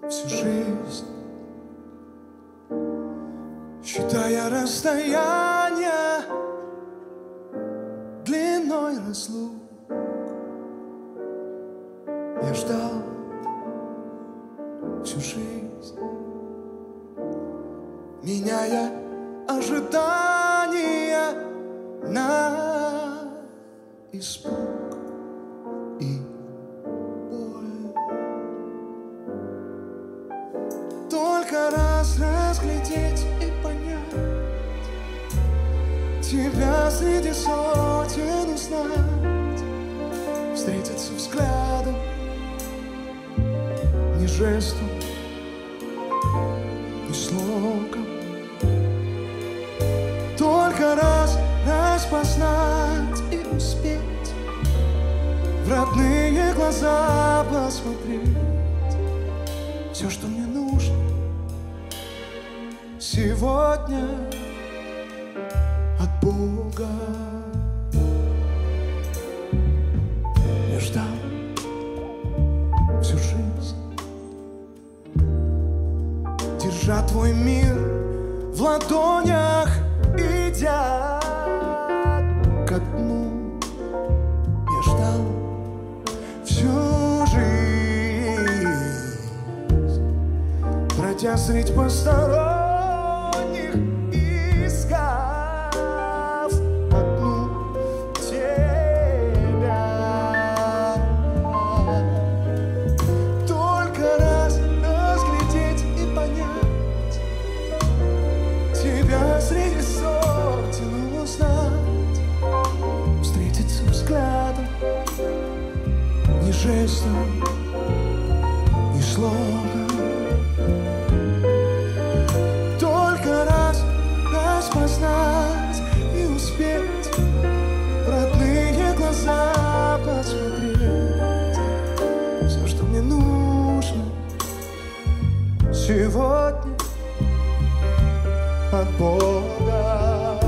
всю жизнь, считая расстояние длиной разлук. Я ждал всю жизнь, меняя ожидания на испуг и боль. Только раз разглядеть и понять тебя среди сотен узнать, встретиться взглядом, ни жестом, ни слогом. Только раз распознать и успеть в родные глаза посмотреть. Все, что мне нужно сегодня от Бога. Я ждал всю жизнь, держа твой мир в ладонях, идя ко дну. Я ждал всю жизнь, бродя средь посторонних, искав одну тебя. Только раз разглядеть и понять тебя среди сотен узнать, встретиться взглядом, ни жестом, ни слогом. Только раз распознать и успеть в родные глаза посмотреть. Все, что мне нужно сегодня от Бога.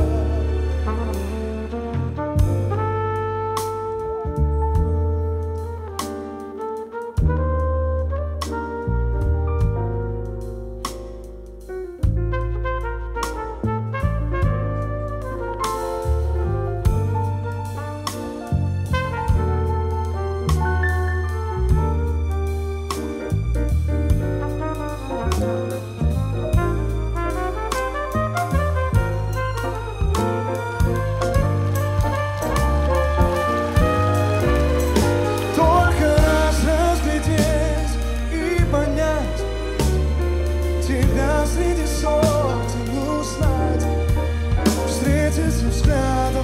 Тебя среди сотен узнать, встретиться взглядом,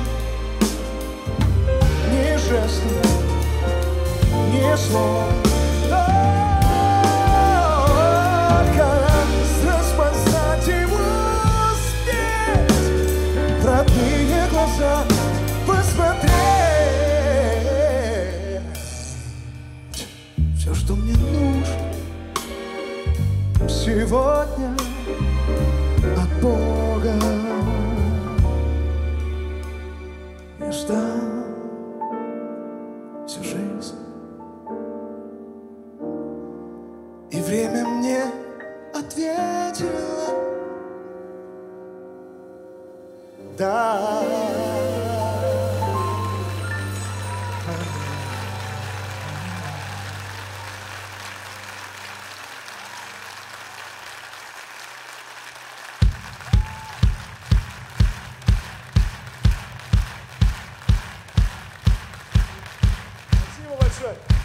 ни жестом, ни словом. Только раз распознать и успеть в родные глаза посмотреть. Все, что мне нужно сегодня от Бога. Я ждал всю жизнь, и время мне ответило да. Спасибо большое.